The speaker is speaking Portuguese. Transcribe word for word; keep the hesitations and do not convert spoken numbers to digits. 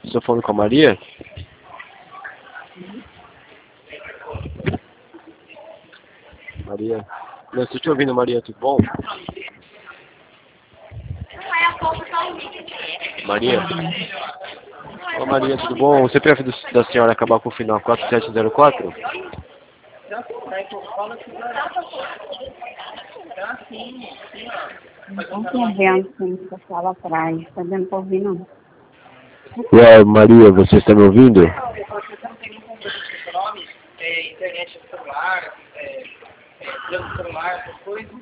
Estou falando com a Maria? Maria? Não, estou te ouvindo, Maria, tudo bom? Maria? Ô Maria, tudo bom? Você prefere da senhora acabar com o final quatro sete zero quatro? Não tem vento que eu falo atrás, tá dando pra ouvir não. Ué, Maria, você está me ouvindo? Internet celular, é, é, plano celular, essas coisas.